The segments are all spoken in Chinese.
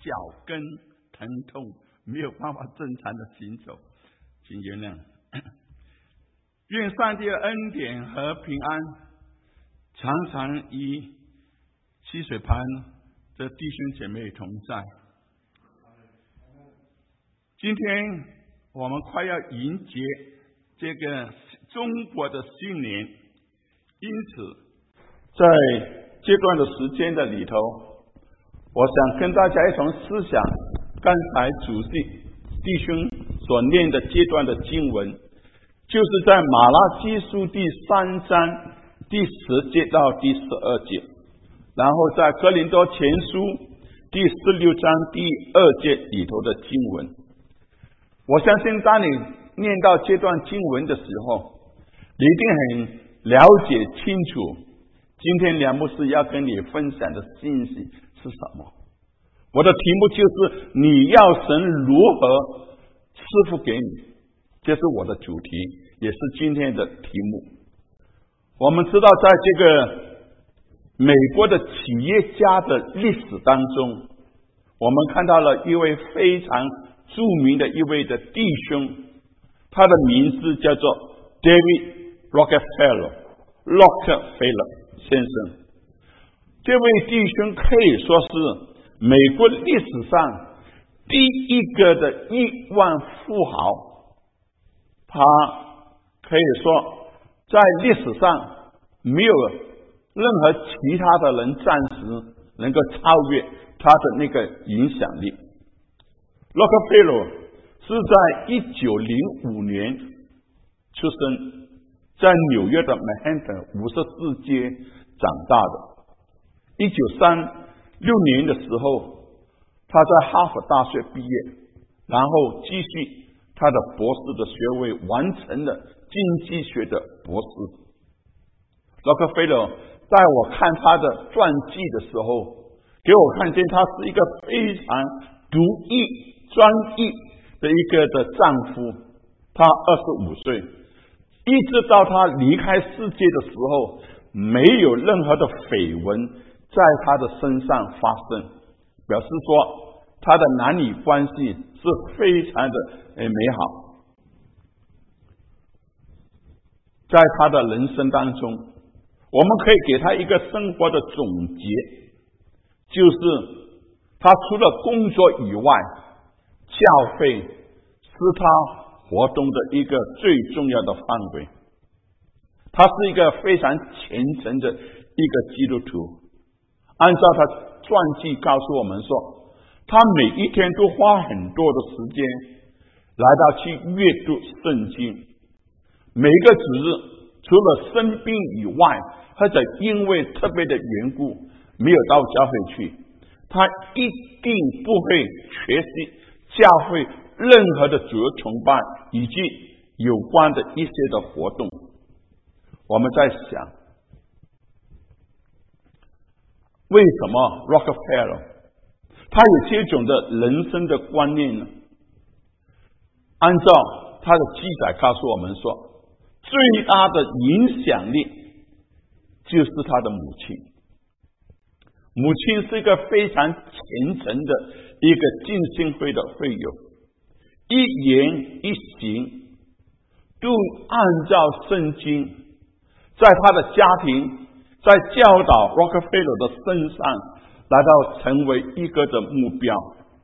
脚跟疼痛，没有办法正常的行走，请原谅。愿上帝的恩典和平安常常与溪水旁的弟兄姐妹同在。今天我们快要迎接这个中国的新年，因此在这段的时间的里头，我想跟大家一同思想刚才主席弟兄所念的这段的经文，就是在马拉基书第3章第10节到第12节，然后在哥林多前书第16章第2节里头的经文。我相信当你念到这段经文的时候，你一定很了解清楚今天梁牧师要跟你分享的信息是什么。我的题目就是你要神如何赐福给你，这是我的主题，也是今天的题目。我们知道在这个美国的企业家的历史当中，我们看到了一位非常著名的一位的弟兄，他的名字叫做 David Rockefeller 洛克菲勒先生。这位弟兄可以说是美国历史上第一个的亿万富豪，他可以说在历史上没有任何其他的人暂时能够超越他的那个影响力。洛克菲勒是在1905年出生，在纽约的曼哈顿54街长大的。1936年的时候，他在哈佛大学毕业，然后继续他的博士的学位，完成了经济学的博士。洛克菲勒在我看他的传记的时候，给我看见他是一个非常独一专一的一个的丈夫。他25岁，一直到他离开世界的时候，没有任何的绯闻在他的身上发生，表示说他的男女关系是非常的美好。在他的人生当中，我们可以给他一个生活的总结，就是他除了工作以外，教会是他活动的一个最重要的范围。他是一个非常虔诚的一个基督徒。按照他传记告诉我们说，他每一天都花很多的时间来到去阅读圣经。每一个主日，除了生病以外，或者因为特别的缘故没有到教会去，他一定不会缺席教会任何的主日崇拜以及有关的一些的活动。我们在想，为什么 Rockefeller 他有这种的人生的观念呢？按照他的记载告诉我们说，最大的影响力就是他的母亲。母亲是一个非常虔诚的一个浸信会的会友，一言一行都按照圣经，在他的家庭，在教导 Rockefeller 的身上来到成为一个的目标。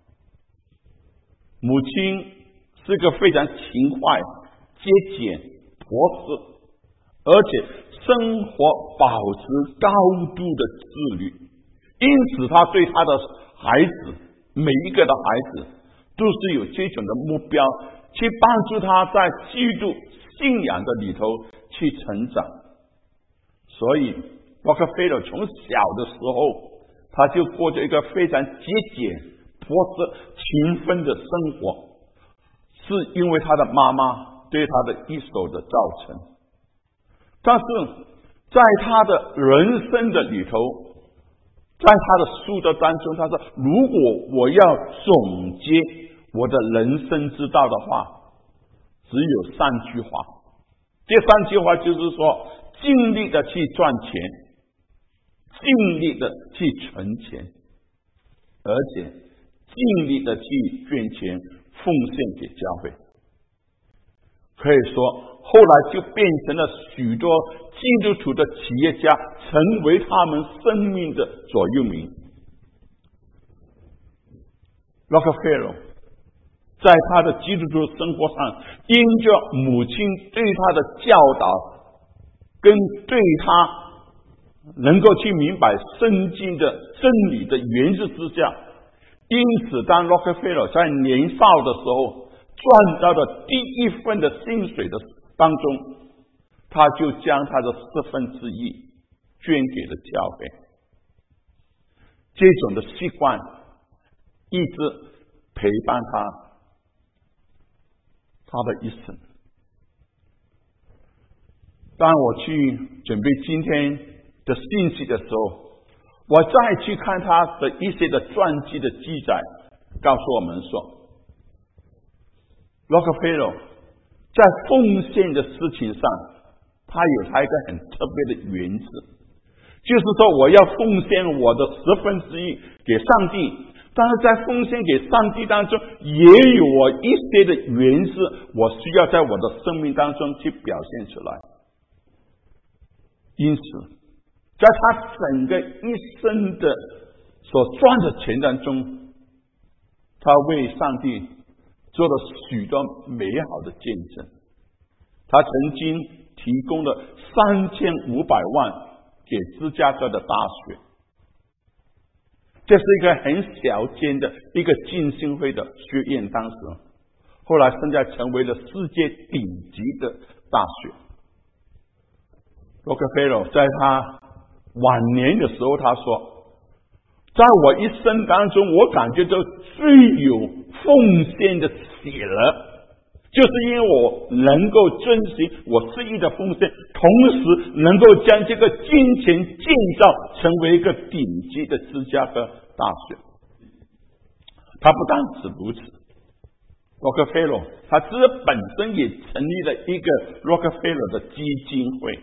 母亲是个非常勤快、节俭、朴实，而且生活保持高度的自律，因此他对他的孩子，每一个的孩子都是有这种的目标，去帮助他在基督信仰的里头去成长。所以洛克菲勒从小的时候，他就过着一个非常节俭、朴实、勤奋的生活，是因为他的妈妈对他的一手的造成。但是在他的人生的里头，在他的书的当中，他说，如果我要总结我的人生之道的话，只有3句话。这3句话就是说，尽力的去赚钱，尽力的去存钱，而且尽力的去捐钱奉献给教会。可以说后来就变成了许多基督徒的企业家成为他们生命的座右铭。Rockefeller 在他的基督徒生活上，因着母亲对他的教导跟对他能够去明白圣经的真理的原则之下，因此当 Rockefeller 在年少的时候赚到的第一份的薪水的当中，他就将他的1/4捐给了教会。这种的习惯一直陪伴他的一生。当我去准备今天的信息的时候，我再去看他的一些的传记的记载，告诉我们说Rockefeller 在奉献的事情上，他有他一个很特别的原则，就是说我要奉献我的1/10给上帝，但是在奉献给上帝当中，也有我一些的原则，我需要在我的生命当中去表现出来。因此在他整个一生的所赚的钱当中，他为上帝做了许多美好的见证。他曾经提供了3500万给芝加哥的大学，这是一个很小间的一个浸信会的学院，当时后来现在成为了世界顶级的大学。Rockefeller 在他晚年的时候，他说，在我一生当中，我感觉到最有奉献的喜乐，就是因为我能够遵循我事业的奉献，同时能够将这个金钱建造成为一个顶级的芝加哥大学。他不单止如此， Rockefeller 他自己本身也成立了一个 Rockefeller 的基金会。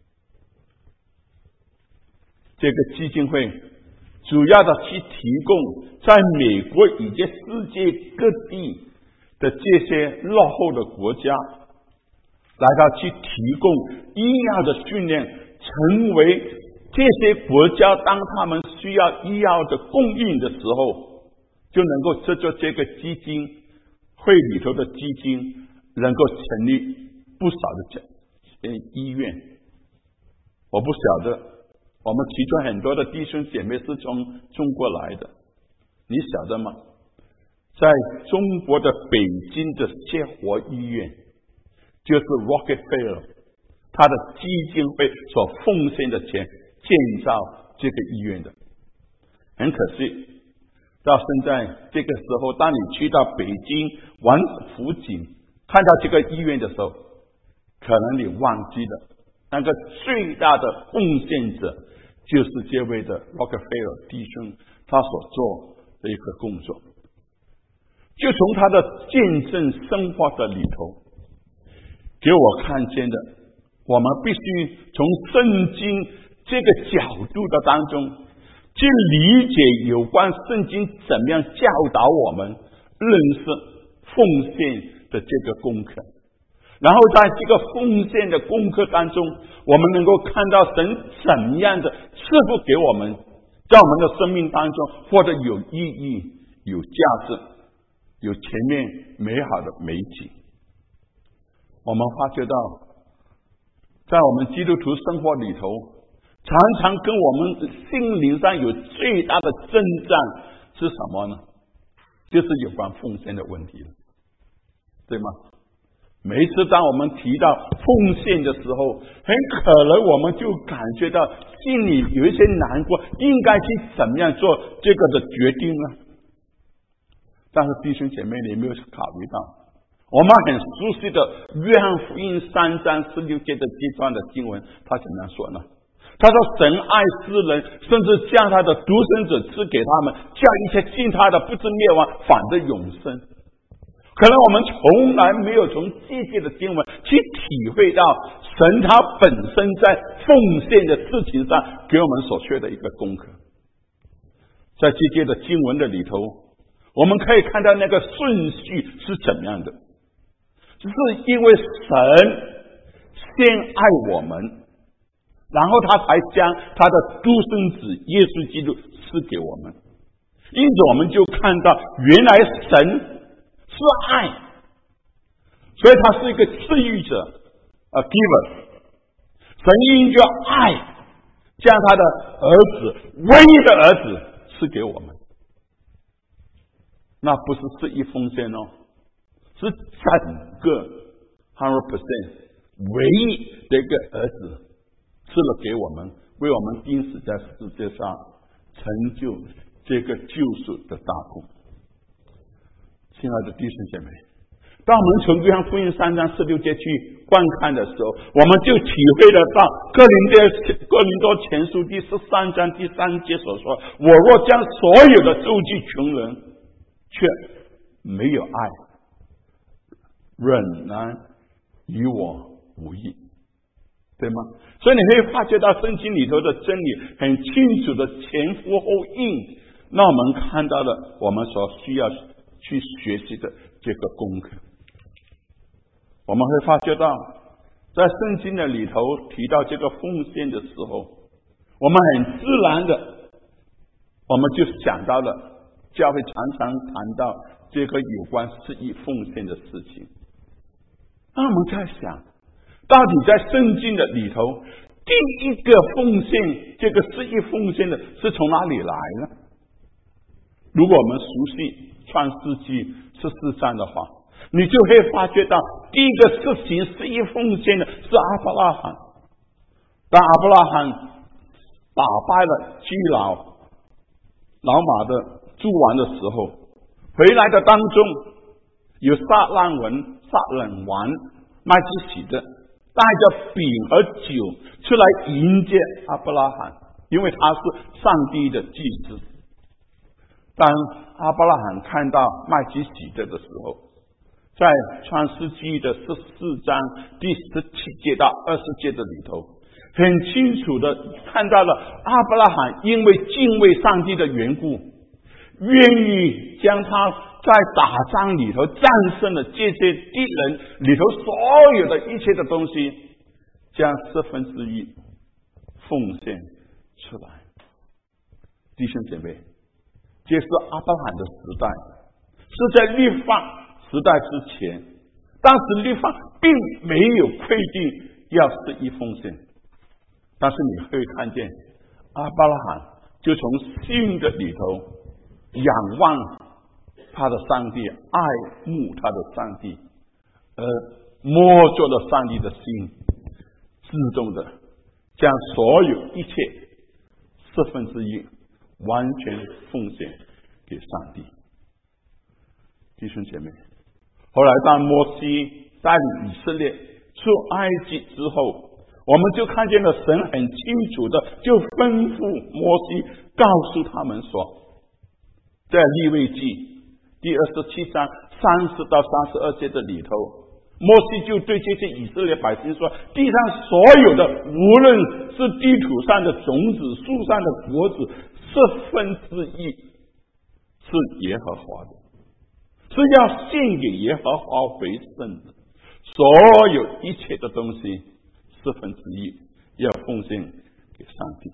这个基金会主要的去提供在美国以及世界各地的这些落后的国家，来到去提供医药的训练，成为这些国家当他们需要医药的供应的时候，就能够借助这个基金会里头的基金，能够成立不少的医院。我不晓得我们其中很多的弟兄姐妹是从中国来的，你晓得吗？在中国的北京的协和医院，就是 Rockefeller 他的基金会所奉献的钱建造这个医院的。很可惜，到现在这个时候，当你去到北京王子府井看到这个医院的时候，可能你忘记了那个最大的贡献者就是这位的 Rockefeller 弟兄他所做的一个工作。就从他的见证生活的里头给我看见的，我们必须从圣经这个角度的当中去理解有关圣经怎么样教导我们认识奉献的这个功课，然后在这个奉献的功课当中，我们能够看到神怎么样的赐福给我们，在我们的生命当中或者有意义、有价值、有前面美好的美景。我们发觉到在我们基督徒生活里头，常常跟我们心灵上有最大的征战是什么呢？就是有关奉献的问题了，对吗？每一次当我们提到奉献的时候，很可能我们就感觉到心里有一些难过，应该去怎么样做这个的决定呢？但是弟兄姐妹，你有没有考虑到我们很熟悉的约翰福音3章16节的这段的经文，他怎么样说呢？他说神爱世人，甚至将他的独生子赐给他们，叫一切信他的不至灭亡，反得永生。可能我们从来没有从这些的经文去体会到神他本身在奉献的事情上给我们所学的一个功课。在这些的经文的里头， 我们可以看到那个顺序是怎么样的，是因为神先爱我们，然后他才将他的独生子耶稣基督赐给我们。因此我们就看到原来神是爱，所以他是一个赐予者giver。神因着爱将他的儿子，唯一的儿子赐给我们，那不是是一奉献哦，是整个 100% 唯一的一个儿子赐了给我们，为我们钉死在世界上，成就这个救赎的大功。亲爱的弟兄姐妹，当我们从约翰福音3章16节去观看的时候，我们就体会得到哥林多前书第13章第3节所说，我若将所有的周济穷人，却没有爱，仍然与我无益，对吗？所以你会发觉到圣经里头的真理很清楚的前呼后应，让我们看到了我们所需要去学习的这个功课。我们会发觉到在圣经的里头提到这个奉献的时候，我们很自然的我们就想到了教会常常谈到这个有关施予奉献的事情。那我们在想，到底在圣经的里头第一个奉献，这个施予奉献的是从哪里来呢？如果我们熟悉创世纪14章的话，你就会发觉到第一个实行施予奉献的是亚伯拉罕。当亚伯拉罕打败了基老马的诸王的时候，回来的当中有撒冷王麦基洗德带着饼和酒出来迎接亚伯拉罕，因为他是上帝的祭司。当亚伯拉罕看到麦基洗德的时候，在创世纪的14章第17节到20节的里头，很清楚的看到了亚伯拉罕因为敬畏上帝的缘故，愿意将他在打仗里头战胜的这些敌人里头所有的一切的东西，将1/4奉献出来。弟兄姐妹，这是亚伯拉罕的时代，是在律法时代之前，当时律法并没有规定要施予奉献，但是你会看见亚伯拉罕就从信的里头仰望他的上帝，爱慕他的上帝，而摸着了上帝的心，自动的将所有一切1/4完全奉献给上帝。弟兄姐妹，后来当摩西带领以色列出埃及之后，我们就看见了神很清楚的就吩咐摩西，告诉他们说，在利未记第27章30到32节的里头，摩西就对这些以色列百姓说，地上所有的，无论是地土上的种子，树上的果子，1/4是耶和华的，是要献给耶和华为圣的，所有一切的东西1/4要奉献给上帝。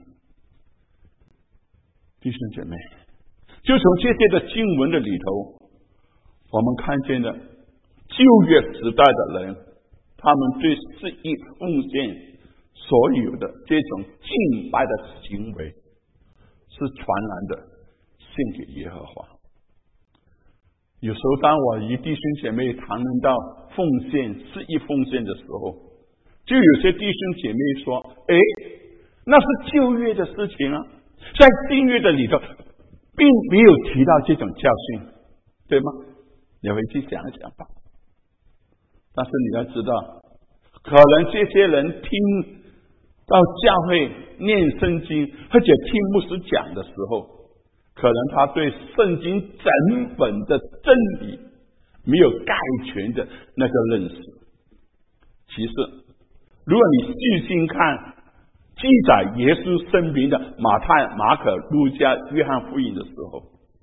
弟兄姐妹，就从这些的经文的里头，我们看见了旧约时代的人，他们对施予奉献所有的这种敬拜的行为是全然的献给耶和华。有时候当我与弟兄姐妹谈论到奉献施予奉献的时候，就有些弟兄姐妹说，那是旧约的事情啊，在新约的里头并没有提到这种教训，对吗？你回去想一想吧。但是你要知道，可能这些人听到教会念圣经或者听牧师讲的时候，可能他对圣经整本的真理没有概全的那个认识。其实如果你细心看记载耶稣生平的马太、马可、路加、约翰福音的时候，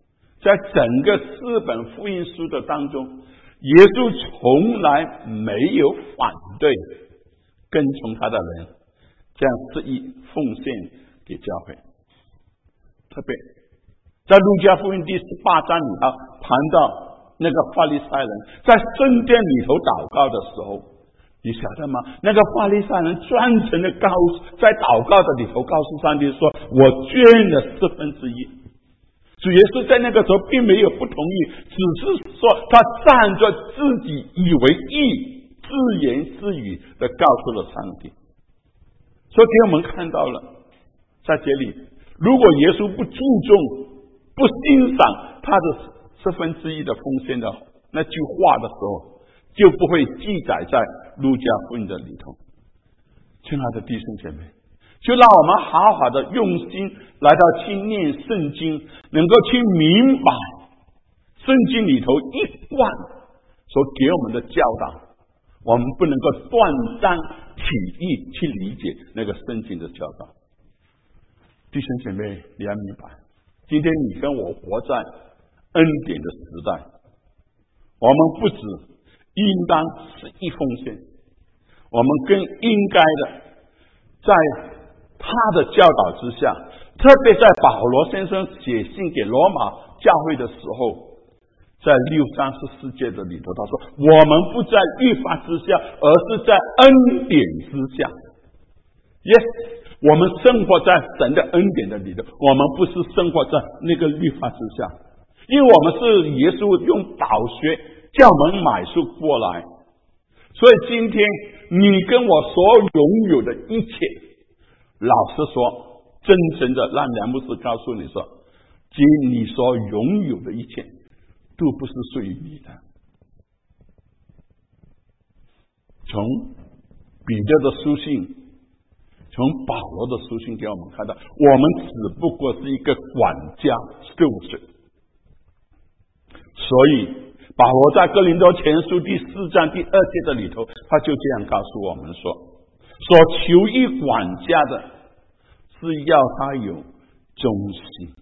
在整个4本福音书的当中，耶稣从来没有反对跟从他的人这样肆意奉献给教会。特别在路加福音第18章里头谈到那个法利赛人在圣殿里头祷告的时候，你晓得吗？那个法利赛人专程的在祷告的里头告诉上帝说，我捐了1/4。主耶稣在那个时候并没有不同意，只是说他站着自己以为义，自言自语的告诉了上帝。所以给我们看到了，在这里如果耶稣不注重不欣赏他的1/4的奉献的那句话的时候，就不会记载在路加福音的里头。亲爱的弟兄姐妹，就让我们好好的用心来到去念圣经，能够去明白圣经里头一贯所给我们的教导，我们不能够断章取义去理解那个圣经的教导。弟兄姐妹，你要明白，今天你跟我活在恩典的时代，我们不只应当是一奉献，我们更应该的在他的教导之下，特别在保罗先生写信给罗马教会的时候，在6章14节的里头，他说我们不在律法之下，而是在恩典之下。 Yes， 我们生活在神的恩典的里头，我们不是生活在那个律法之下，因为我们是耶稣用宝血叫我们买赎过来，所以今天你跟我所拥有的一切，老实说，真诚的让梁牧师告诉你说，即你所拥有的一切都不是属于你的。从彼得的书信，从保罗的书信给我们看到，我们只不过是一个管家，steward。所以保罗在哥林多前书第4章第2节的里头，他就这样告诉我们说，所求于管家的是要他有忠心。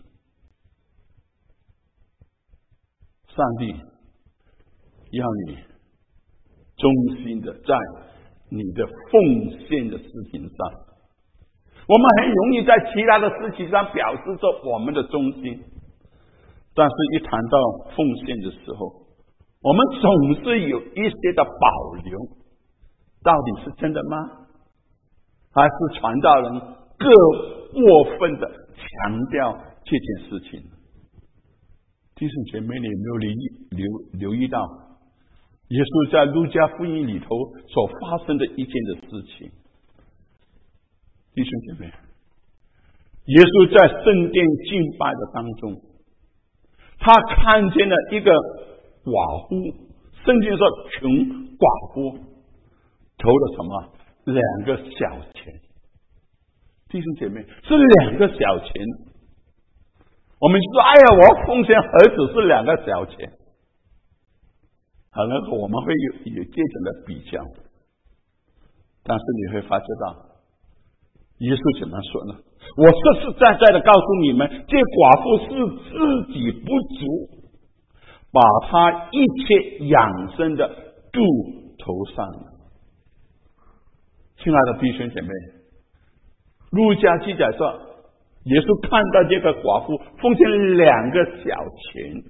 上帝要你忠心的在你的奉献的事情上。我们很容易在其他的事情上表示着我们的忠心，但是一谈到奉献的时候，我们总是有一些的保留，到底是真的吗？还是传道人各过分的强调这件事情？弟兄姐妹，你有没有留意到耶稣在路加福音里头所发生的一件的事情？弟兄姐妹，耶稣在圣殿敬拜的当中，他看见了一个寡妇，圣经说穷寡妇投了什么？2个小钱。弟兄姐妹，是2个小钱。我们说，哎呀，我奉献何止是2个小钱？好像我们会有这种的比较，但是你会发觉到，耶稣怎么说呢？我实实在在的告诉你们，这寡妇是自己不足，把她一切养生的都投上了。亲爱的弟兄姐妹，路加记载说，耶稣看到这个寡妇奉献2个小钱，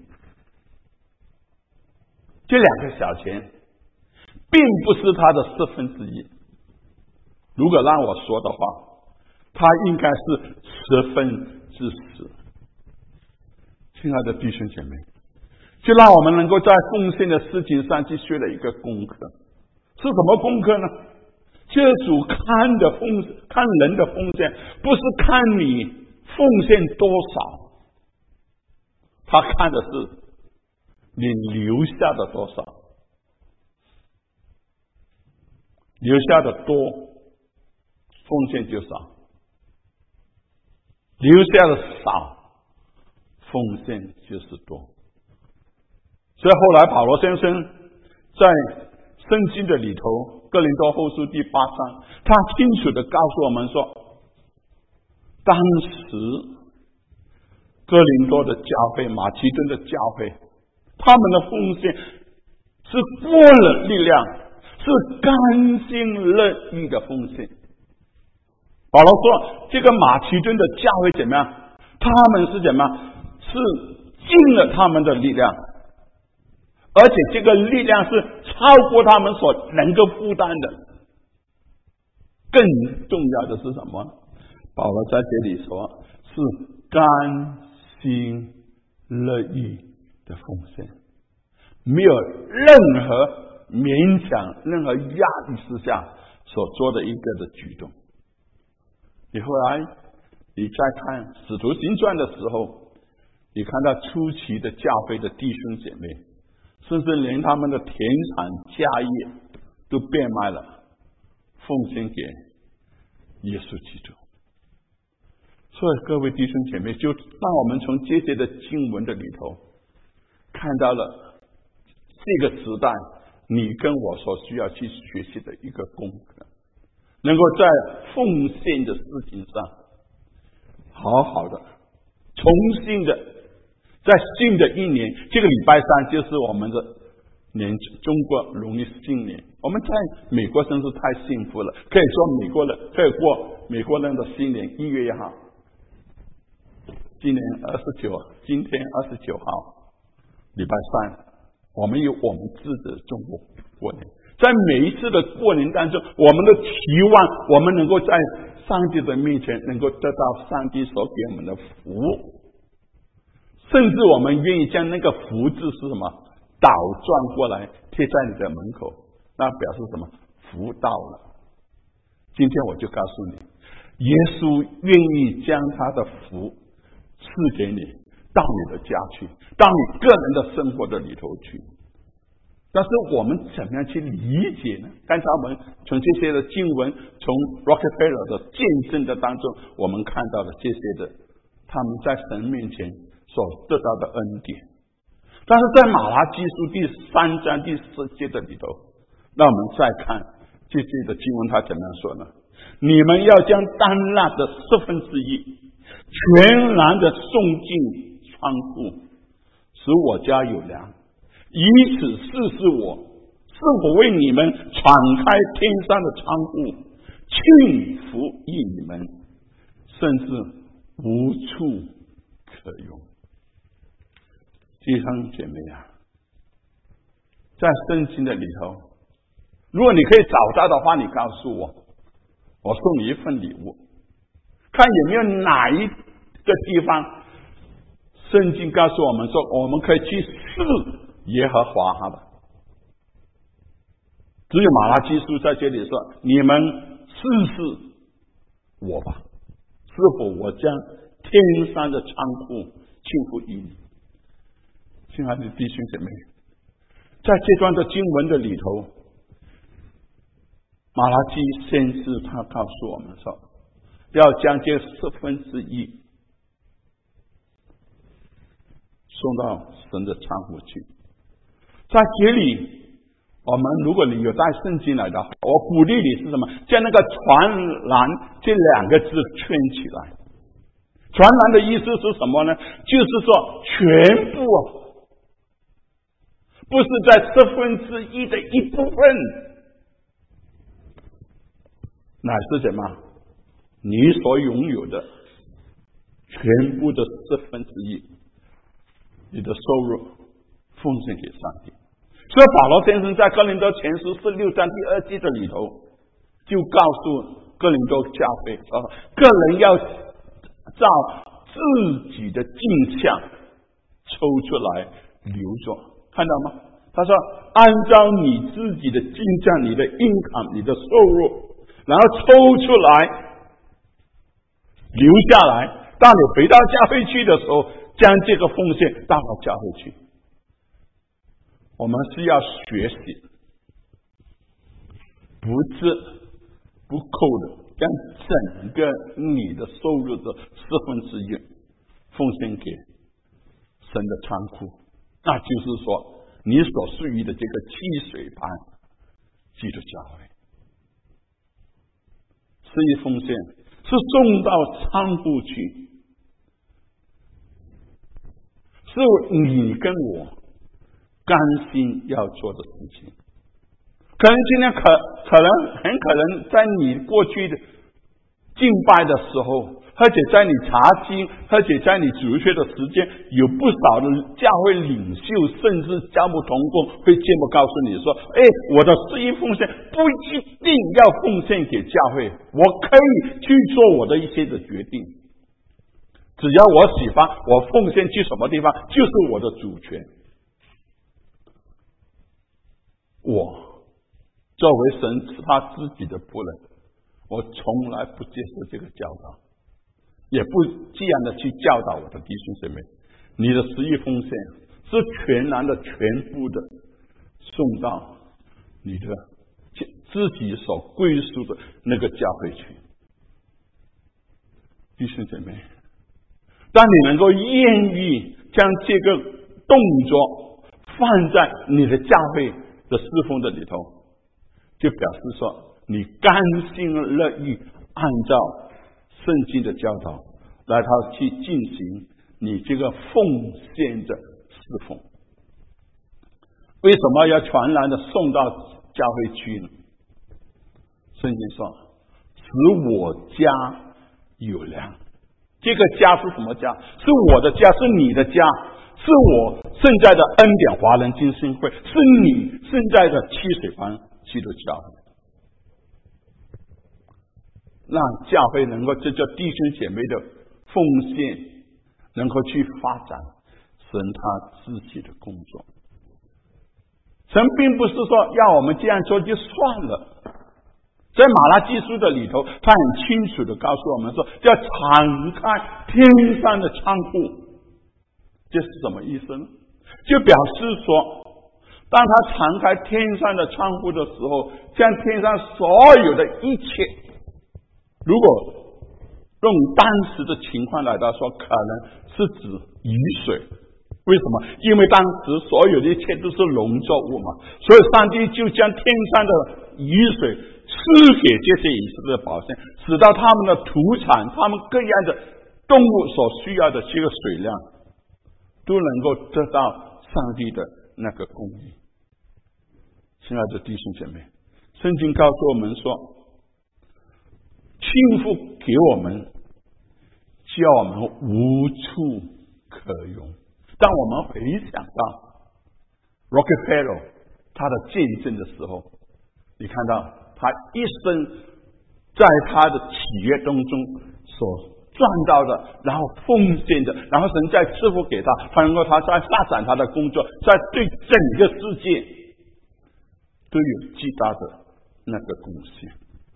这2个小钱并不是他的1/4。如果让我说的话，他应该是10%。亲爱的弟兄姐妹，就让我们能够在奉献的事情上去学了一个功课。是什么功课呢？这主看人的奉献，不是看你奉献多少，他看的是你留下的多少。留下的多，奉献就少；留下的少，奉献就是多。所以后来保罗先生在圣经的里头，哥林多后书第8章，他清楚的告诉我们说，当时哥林多的教会、马其顿的教会，他们的奉献是过了力量，是甘心乐意的奉献。保罗说，这个马其顿的教会怎么样？他们是怎么样？是尽了他们的力量，而且这个力量是超过他们所能够负担的。更重要的是什么？保罗在这里说，是甘心乐意的奉献，没有任何勉强、任何压力之下所做的一个的举动。你后来你再看使徒行传的时候，你看到初期的教会的弟兄姐妹，甚至连他们的田产家业都变卖了，奉献给耶稣基督。所以各位弟兄姐妹，就让我们从这些的经文的里头看到了这个时代你跟我所需要去学习的一个功课，能够在奉献的事情上好好的重新的在新的一年，这个礼拜三就是我们的中国农历新年。我们在美国真是太幸福了，可以说可以过美国人的新年1月1号，今天29号礼拜三，我们有我们自己的中国过年。在每一次的过年当中，我们的期望我们能够在上帝的面前能够得到上帝所给我们的福，甚至我们愿意将那个福字是什么倒转过来贴在你的门口，那表示什么？福到了。今天我就告诉你，耶稣愿意将他的福赐给你，到你的家去，到你个人的生活的里头去。但是我们怎么样去理解呢？刚才我们从这些的经文，从 Rockefeller 的见证的当中，我们看到了这些的他们在神面前所得到的恩典。但是在马拉基书第3章第10节的里头，那我们再看这些的经文，他怎么样说呢？你们要将当纳的1/4全然的送进仓库，使我家有粮，以此试试我是否为你们敞开天上的仓库，庆福于你们，甚至无处可用。弟兄姐妹啊，在圣经的里头，如果你可以找到的话，你告诉我，我送你一份礼物，看有没有哪一个地方圣经告诉我们说我们可以去试耶和华好吧。只有马拉基书在这里说，你们试试我吧，是否我将天上的仓库庆福于你。亲爱的弟兄姐妹，在这段的经文的里头，马拉基先知他告诉我们说，要将这1/4送到神的仓库去。在这里，我们如果你有带圣经来的话，我鼓励你是什么？将那个传篮这2个字圈起来。传篮的意思是什么呢？就是说全部不是在1/4的一部分，乃是什么？你所拥有的全部的1/4，你的收入奉献给上帝。所以保罗先生在哥林多前书16章第2节的里头，就告诉哥林多教会说，个人要照自己的镜像抽出来留着，看到吗？他说按照你自己的镜像，你的income，你的收入，然后抽出来留下来，当你回到教会去的时候，将这个奉献带到教会去。我们是要学习不折不扣的将整个你的收入的1/4奉献给神的仓库，那就是说你所属于的这个积水盘基督教会。这一奉献是送到仓库去， 是你跟我甘心要做的事情。可能今天很可能在你过去的敬拜的时候，而且在你查经，而且在你主学的时间，有不少的教会领袖甚至教牧同工会这么告诉你说，我的十一奉献不一定要奉献给教会，我可以去做我的一些的决定，只要我喜欢，我奉献去什么地方就是我的主权。我作为神他自己的仆人，我从来不接受这个教导，也不这样的去教导我的弟兄姐妹。你的十一奉献是全然的、全部的送到你的自己所归属的那个教会去。弟兄姐妹，当你能够愿意将这个动作放在你的教会的侍奉的里头，就表示说你甘心乐意按照圣经的教导来去进行你这个奉献的侍奉。为什么要全然的送到教会去呢？圣经说使我家有粮。这个家是什么家？是我的家，是你的家，是我现在的恩典华人浸信会，是你现在的七水湾基督教会。让教会能够这叫弟兄姐妹的奉献能够去发展神他自己的工作。神并不是说要我们这样做就算了，在马拉基书的里头，他很清楚的告诉我们说，要敞开天上的窗户。这是什么意思呢？就表示说，当他敞开天上的窗户的时候，将天上所有的一切，如果用当时的情况来说，可能是指雨水。为什么？因为当时所有的一切都是农作物嘛，所以上帝就将天上的雨水赐给这些以色列百姓，使到他们的土产，他们各样的动物所需要的这个水量，都能够得到上帝的那个供应。亲爱的弟兄姐妹，圣经告诉我们说，庆福给我们，叫我们无处可用。当我们回想到 Rockefeller 他的见证的时候，你看到他一生在他的企业当中所赚到的，然后奉献的，然后神再赐福给他，他能够他在发展他的工作，在对整个世界都有巨大的那个贡献。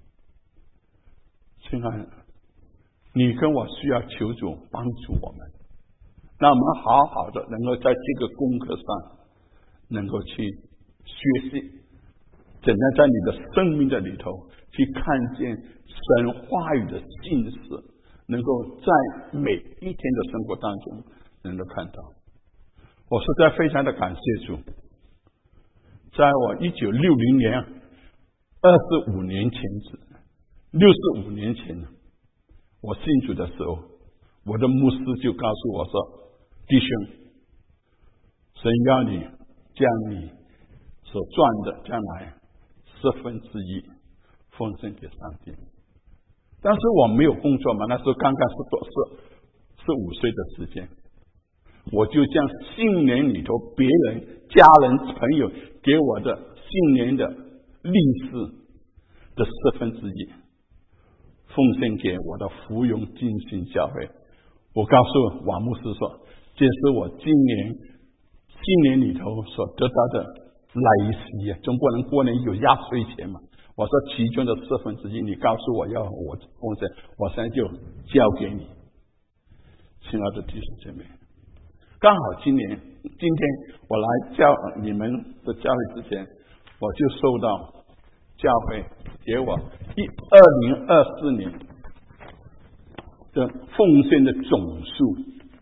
亲爱的，你跟我需要求主帮助我们，让我们好好的能够在这个功课上能够去学习，怎样在你的生命的里头去看见神话语的信实，能够在每一天的生活当中能够看到。我实在非常的感谢主，在我1960年25年前65年前我信主的时候，我的牧师就告诉我说，弟兄，神要你将你所赚的将来1/10奉献给上帝。但是我没有工作嘛，那时候刚刚15岁的时间，我就将新年里头别人家人朋友给我的新年的利是的1/10奉献给我的福永浸信教会。我告诉王牧师说，这是我今年新年里头所得到的利息啊，总不能过年有压岁钱嘛。我说其中的1/10，你告诉我要我奉献，我现在就交给你。亲爱的弟兄姐妹，刚好今天我来教你们的教会之前，我就收到教会给我2024年的奉献的总数，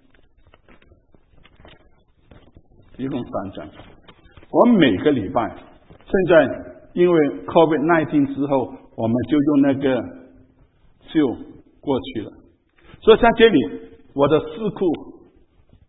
一共3张。我每个礼拜，现在因为 COVID-19 之后，我们就用那个就过去了。所以在这里，我的四库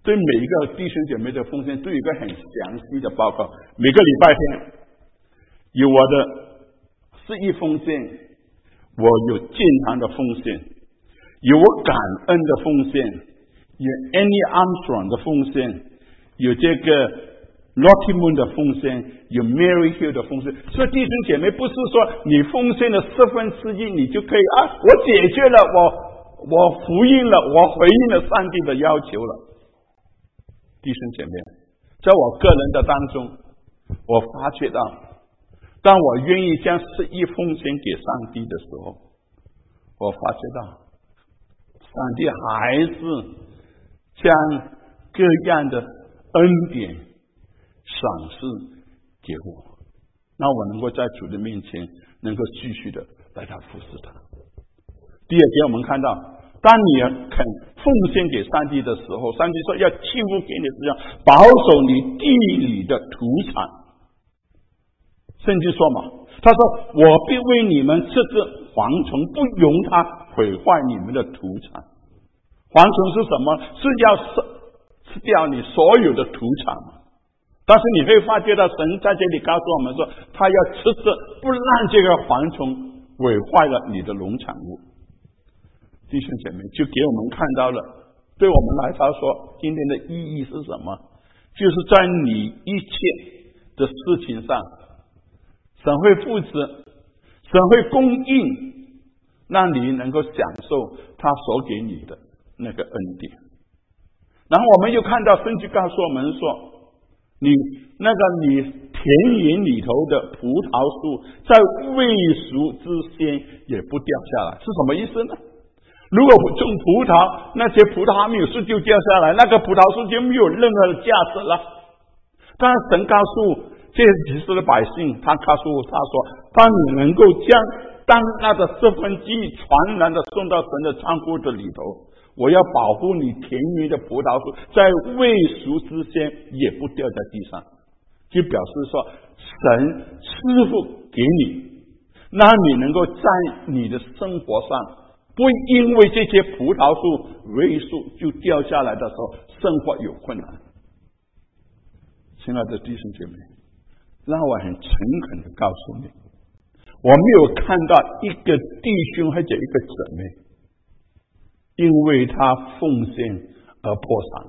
对每一个弟兄姐妹的奉献都有一个很详细的报告。每个礼拜天有我的10亿奉献，我有健康的奉献，有我感恩的奉献，有 Annie Armstrong 的奉献，有这个 Lottie Moon 的奉献，有 Mary Hill 的奉献。所以弟兄姐妹不是说你奉献了1/4你就可以我解决了，我回应了，我回应了上帝的要求了。弟兄姐妹，在我个人的当中，我发觉到，当我愿意将10亿奉献给上帝的时候，我发觉到上帝还是将各样的恩典赏赐给我，让我能够在主的面前能够继续的来他服侍他。第二点，我们看到当你肯奉献给上帝的时候，上帝说要赐福给你这样保守你地里的土产。圣经说嘛，他说我必为你们设置蝗虫，不容它毁坏你们的土产。蝗虫是什么？是要吃掉你所有的土产嘛。但是你会发觉到神在这里告诉我们说，他要吃不让这个蝗虫毁坏了你的农产物。弟兄姐妹，就给我们看到了，对我们来说今天的意义是什么？就是在你一切的事情上，神会负责，神会供应，让你能够享受他所给你的那个恩典。然后我们又看到圣经告诉我们说，你田园里头的葡萄树在未熟之前也不掉下来，是什么意思呢？如果种葡萄，那些葡萄还没有树就掉下来，那个葡萄树就没有任何的价值了。但是神告诉这几十的百姓，他告诉他说，当你能够将当纳的1/4传然的送到神的仓库的里头，我要保护你田园的葡萄树在未熟之前也不掉在地上，就表示说神赐福给你，让你能够在你的生活上不会因为这些葡萄树未熟就掉下来的时候生活有困难。亲爱的弟兄姐妹，让我很诚恳的告诉你，我没有看到一个弟兄或者一个姊妹因为他奉献而破产。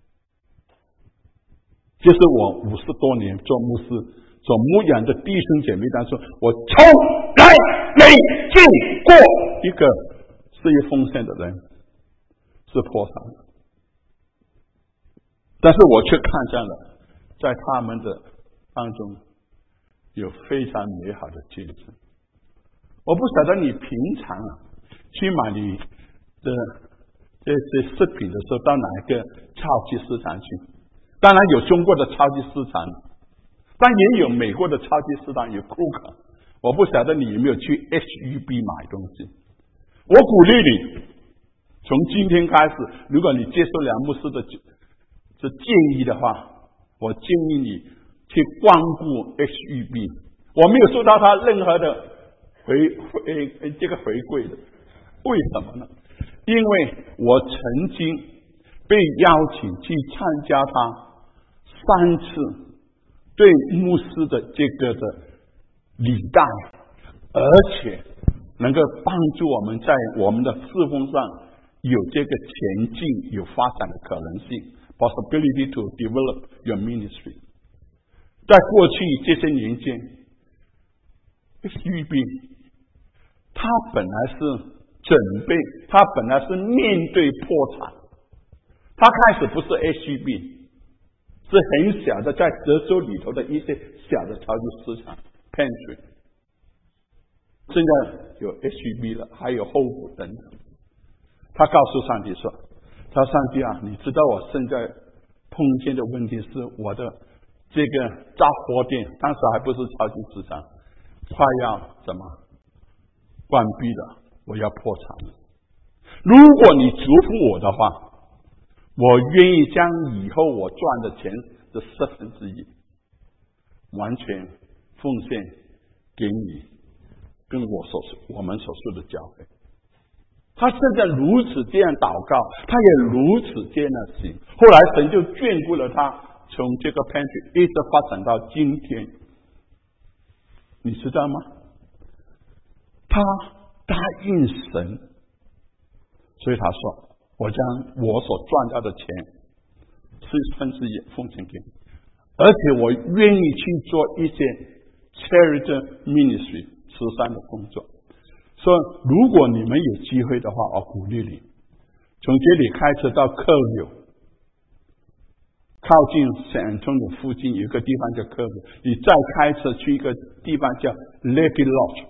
就是我50多年做牧师做牧养的弟兄姐妹当中，我从来没见过一个事业奉献的人是破产的，但是我却看见了在他们的当中有非常美好的见证。我不晓得你平常去买你的这些饰品的时候到哪一个超级市场去，当然有中国的超级市场，但也有美国的超级市场，有库克。我不晓得你有没有去 HEB 买东西。我鼓励你从今天开始，如果你接受梁牧师的建议的话，我建议你去光顾 HEB。 我没有收到他任何的回馈的。为什么呢？因为我曾经被邀请去参加他3次对牧师的这个的礼拜，而且能够帮助我们在我们的侍奉上有这个前进有发展的可能性， possibility to develop your ministry。 在过去这些年间，HEB 他本来是准备，他本来是面对破产，他开始不是 HEB， 是很小的在德州里头的一些小的超级市场 pantry， 现在有 HEB 了，还有后补等等。他告诉上帝说，他说上帝啊，你知道我现在碰见的问题是我的这个杂货店，当时还不是超级市场，快要怎么关闭了，我要破产了。如果你祝福我的话，我愿意将以后我赚的钱的1/4完全奉献给你跟我们所属的教会。 他现在如此这样祷告，他也如此这样行。后来神就眷顾了他，从这个 pantry 一直发展到今天。你知道吗？他答应神，所以他说：“我将我所赚到的钱1/4奉献给你，而且我愿意去做一些 charity ministry 慈善的工作。”说如果你们有机会的话，我鼓励你从这里开车到客柳，靠近San Antonio附近有一个地方叫客柳，你再开车去一个地方叫 Lady Lodge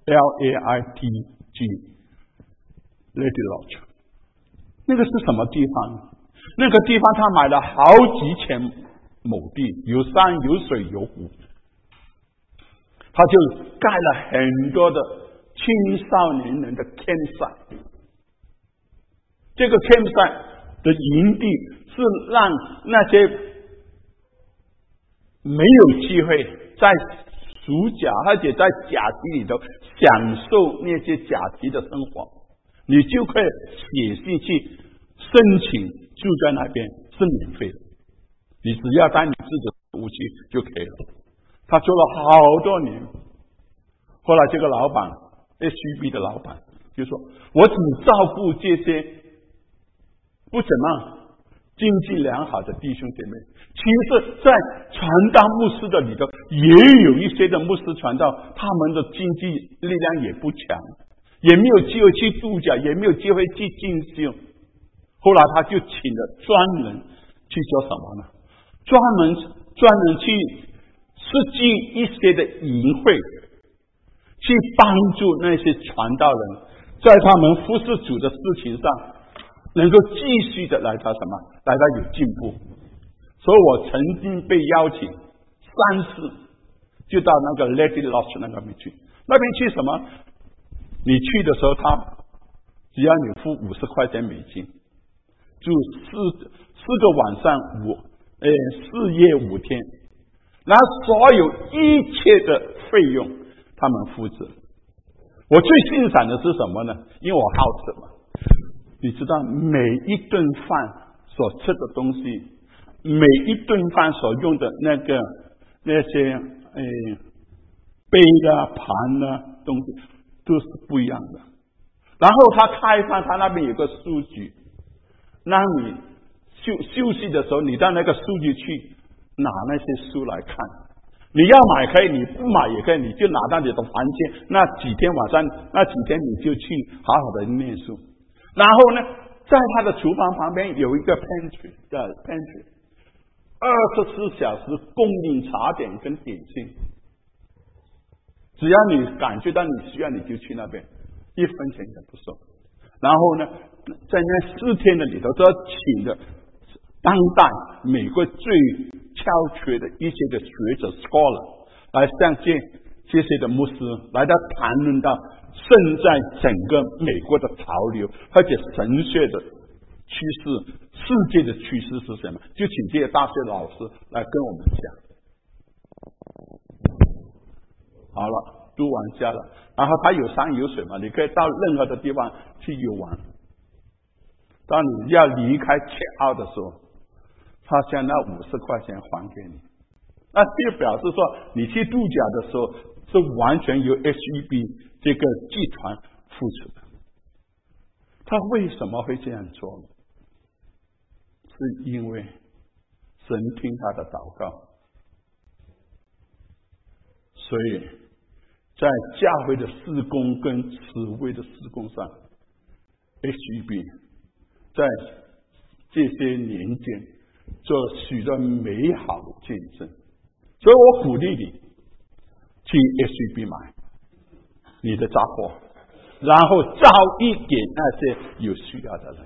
LAITG Lady Lodge。 那个是什么地方？那个地方他买了好几千亩地，有山有水有湖，他就盖了很多的青少年人的 campsite。 这个 campsite 的营地是让那些没有机会在暑假而且在假期里头享受那些假期的生活，你就可以写信去申请住在那边，是免费的，你只要带你自己的武器就可以了。他做了好多年，后来这个老板 SUB 的老板就说：“我只照顾这些不怎么经济良好的弟兄姐妹。”其实在传道牧师的里头也有一些的牧师传道，他们的经济力量也不强，也没有机会去度假，也没有机会去进修。后来他就请了专人去做什么呢？专门去设计一些的营会，去帮助那些传道人在他们服侍主的事情上能够继续的来到有进步。所以我曾经被邀请3次就到那个 Lady Lodge 那边去。那边去什么？你去的时候他只要你付50块钱美金，住4个晚上4夜5天，然后所有一切的费用他们负责。我最欣赏的是什么呢？因为我好吃嘛，你知道每一顿饭所吃的东西，每一顿饭所用的那些杯啊盘啊东西都是不一样的。然后他开放他那边有个书局，让你休息的时候你到那个书局去拿那些书来看，你要买可以，你不买也可以，你就拿到你的房间，那几天晚上那几天你就去好好的念书。然后呢，在他的厨房旁边有一个 pantry 24小时供应茶点跟点心，只要你感觉到你需要，你就去那边，1分钱也不收。然后呢，在那4天的里头，都要请的当代美国最超缺的一些的学者 scholar 来向这些的牧师来到谈论到现在整个美国的潮流，而且神学的趋势，世界的趋势是什么？就请这些大学老师来跟我们讲。好了，读完家了，然后它有山有水嘛，你可以到任何的地方去游玩。当你要离开check out的时候，他将那50块钱还给你，那就表示说你去度假的时候是完全由 SUB 这个集团付出的。他为什么会这样做呢？是因为神听他的祷告，所以在教会的事工跟慈惠的事工上 ，SUB 在这些年间做许多美好的见证，所以我鼓励你去 SUB 买你的杂货，然后照一给那些有需要的人。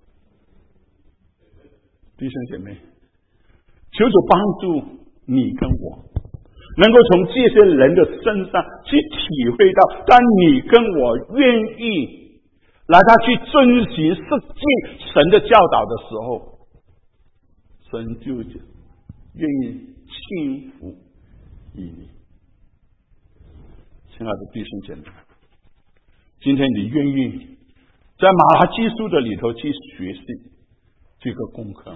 弟兄姐妹，求主帮助你跟我，能够从这些人的身上去体会到，当你跟我愿意来他去遵循实际神的教导的时候，神就愿意轻抚于你。亲爱的弟兄姐妹，今天你愿意在马拉基书的里头去学习这个功课。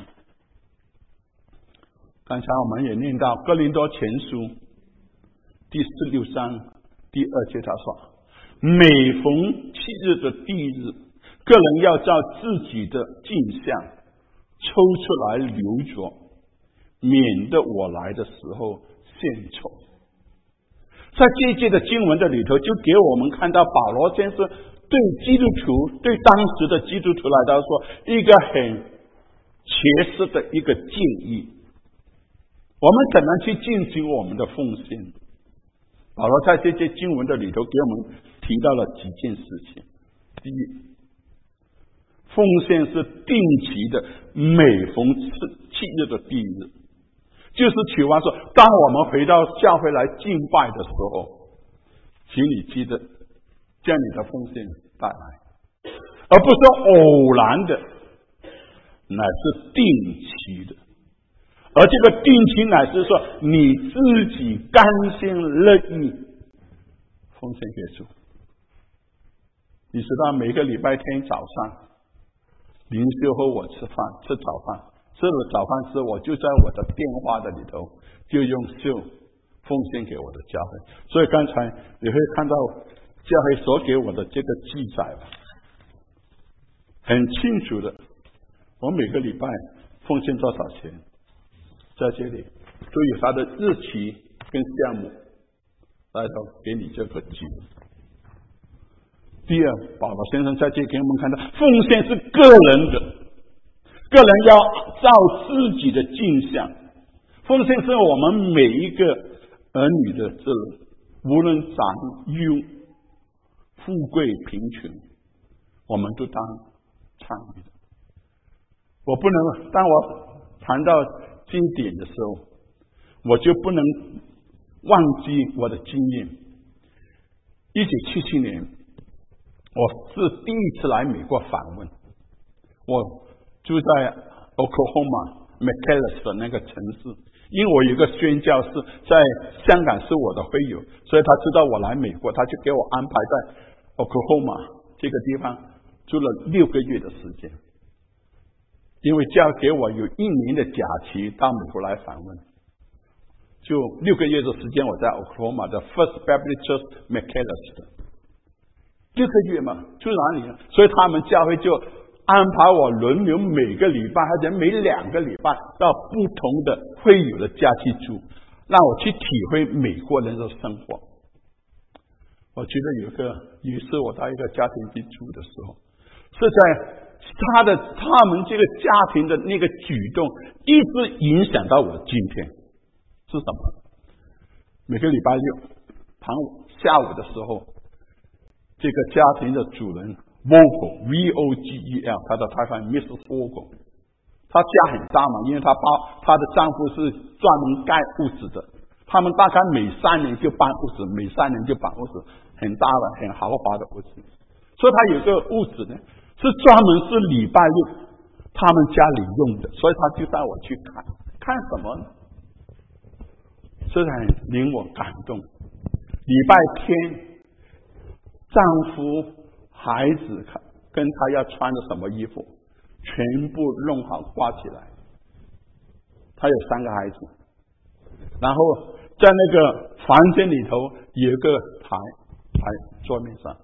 刚才我们也念到哥林多前书第16章第2节，他说：每逢7日的第一日，个人要照自己的镜像抽出来留着，免得我来的时候献丑。在这一节的经文的里头，就给我们看到保罗先生对基督徒，对当时的基督徒来说，一个很切实的一个建议。我们怎么去进行我们的奉献？保罗在这些经文的里头给我们提到了几件事情。第一，奉献是定期的，每逢7日的第一日，就是取完说，当我们回到教会来敬拜的时候，请你记得将你的奉献带来，而不是偶然的，乃是定期的。而这个定期乃是说你自己甘心乐意奉献给主。你知道每个礼拜天早上灵修和我吃早饭，吃了早饭之后，我就在我的电话的里头就用秀奉献给我的教会。所以刚才你会看到教会所给我的这个记载很清楚的，我每个礼拜奉献多少钱，在这里都有它的日期跟项目来到给你这个记录。第二，保罗先生在这里给我们看到，奉献是个人的，个人要照自己的镜像。奉献是我们每一个儿女的责任，无论长幼、富贵贫穷，我们都当参与的。我不能，当我谈到经典的时候，我就不能忘记我的经验。1977年，我是第一次来美国访问，我住在 Oklahoma McAllen 的那个城市，因为我有一个宣教士在香港是我的会友，所以他知道我来美国，他就给我安排在 Oklahoma 这个地方住了6个月的时间。因为教给我有1年的假期到美国来访问，就6个月的时间，我在 Oklahoma 的 First Baptist Church McAllen 的6个月嘛，住哪里呢？所以他们教会就安排我轮流每个礼拜或者每2个礼拜到不同的会友的家去住，让我去体会美国人的生活。我记得有一次我到一个家庭去住的时候，是在他们这个家庭的那个举动一直影响到我今天。是什么？每个礼拜6下午的时候，这个家庭的主人 Vogel V-O-G-E-L 他的太太 Mrs. Vogel， 她家很大嘛，因为她的丈夫是专门盖屋子的，他们大概每3年就搬屋子，每3年就搬屋子，很大的很豪华的屋子。所以他有个屋子呢，是专门是礼拜6他们家里用的，所以他就带我去看什么呢？这很令我感动。礼拜天，丈夫、孩子跟他要穿的什么衣服，全部弄好挂起来。他有3个孩子，然后在那个房间里头有一个台桌面上。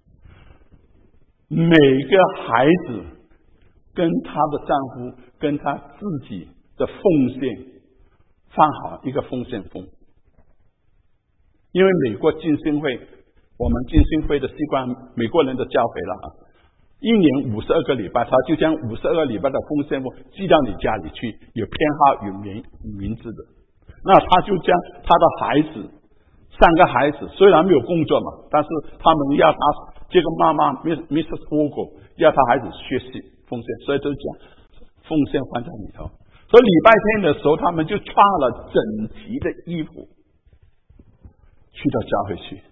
每个孩子跟她的丈夫跟她自己的奉献放好一个奉献封。因为美国浸信会，我们浸信会的习惯，美国人的教诲了，1年52个礼拜，他就将52个礼拜的奉献封寄到你家里去，有编号有名字的。那他就将他的孩子3个孩子虽然没有工作嘛，但是他们要他这个妈妈 Mrs. Vogel 要他孩子学习奉献，所以都讲奉献放在里头。所以礼拜天的时候，他们就穿了整齐的衣服去到教会去。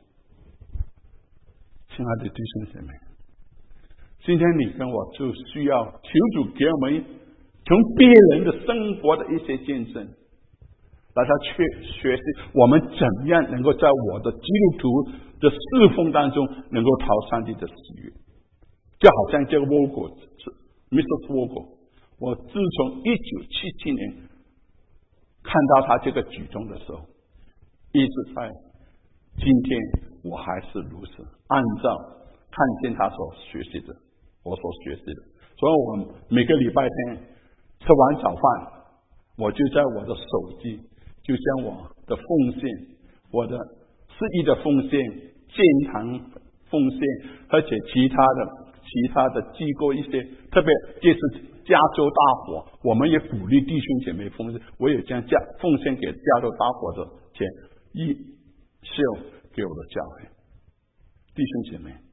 亲爱的弟兄姐妹，今天你跟我就需要求主给我们从别人的生活的一些见证，来他学习我们怎么样能够在我的基督徒的侍奉当中能够讨上帝的喜悦。 就好像这个沃果Mrs. 沃果，我自从1977年看到他这个举动的时候，一直在今天我还是如此，按照看见他所学习的，我所学习的。所以我每个礼拜天吃完早饭，我就在我的手机，就将我的奉献，我的私意的奉献、建堂奉献，而且其他的机构一些，特别这次加州大火，我们也鼓励弟兄姐妹奉献，我也将奉献给加州大火的钱秀给我的教会弟兄姐妹。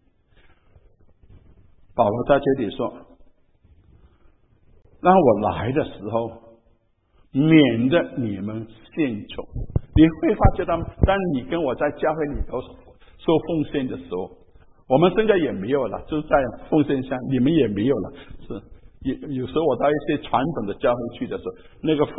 保罗在这里说，让我来的时候，免得你们献丑。你会发觉到，当你跟我在教会里头收奉献的时候，我们现在也没有了，就在奉献上，你们也没有了。有时候我到一些传统的教会去的时候，那个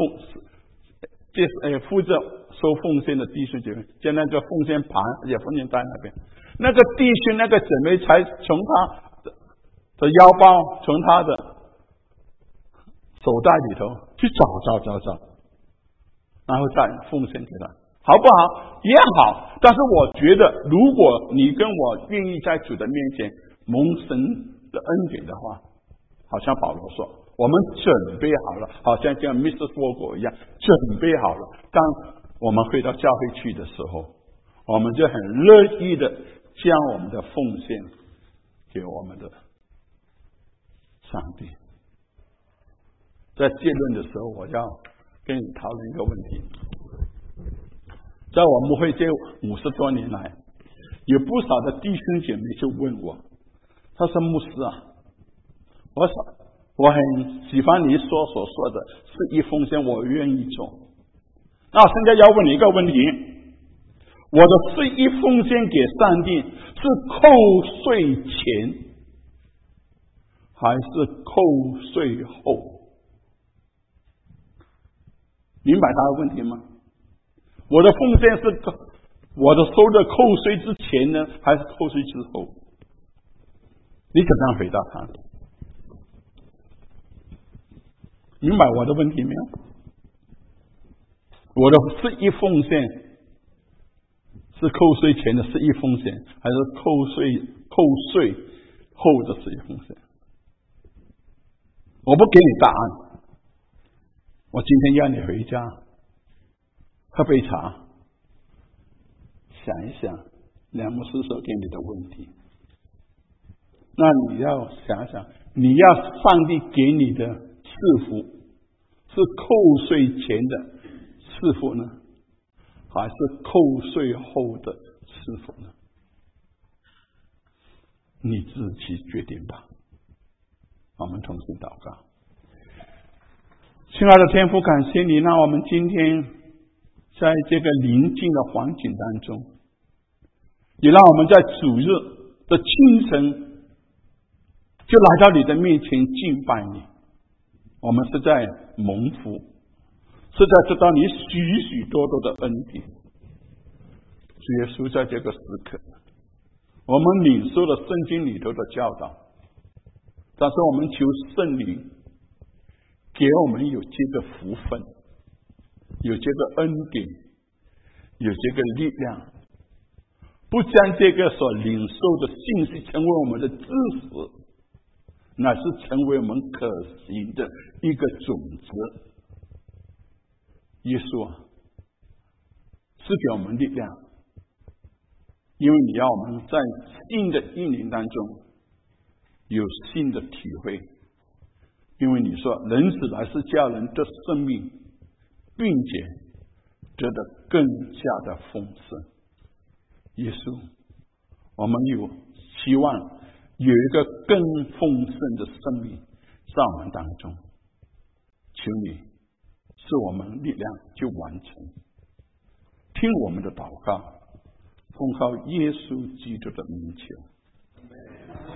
负责收奉献的弟兄姐妹，将那个奉献盘也奉献在那边。那个弟兄那个姊妹才从他的腰包，从他的手袋里头去找，然后再奉献给他，好不好？也好。但是我觉得，如果你跟我愿意在主的面前蒙神的恩典的话，好像保罗说，我们准备好了，好像像 Mrs. 沃果一样准备好了。当我们回到教会去的时候，我们就很乐意的将我们的奉献给我们的上帝。在结论的时候，我要跟你讨论一个问题。在我们会这50多年来，有不少的弟兄姐妹就问我，他说牧师啊，我很喜欢你所说的是一奉献，我愿意做。那我现在要问你一个问题，我的是一奉献给上帝是扣税前还是扣税后？明白他的问题吗？我的奉献是我的收入扣税之前呢，还是扣税之后？你怎么样回答他？明白我的问题没有？我的是一奉献是扣税前的是一奉献，还是扣税后的是一奉献？我不给你答案。我今天让你回家喝杯茶，想一想梁牧师所给你的问题。那你要想想，你要上帝给你的赐福是扣税前的赐福呢，还是扣税后的赐福呢？你自己决定吧。我们同时祷告。亲爱的天父，感谢你让我们今天在这个宁静的环境当中，也让我们在主日的清晨就来到你的面前敬拜你。我们是在蒙福，是在得到你许许多多的恩典。主耶稣，在这个时刻，我们领受了圣经里头的教导，但是我们求圣灵给我们有这个福分，有这个恩典，有这个力量，不将这个所领受的信息成为我们的知识，乃是成为我们可行的一个种子。耶稣啊，赐给我们力量，因为你要我们在新的一年当中有新的体会。因为你说人死来是叫人得生命，并且得的更加的丰盛。耶稣，我们有希望有一个更丰盛的生命在我们当中，求你赐我们力量去完成。听我们的祷告，奉靠耶稣基督的名求。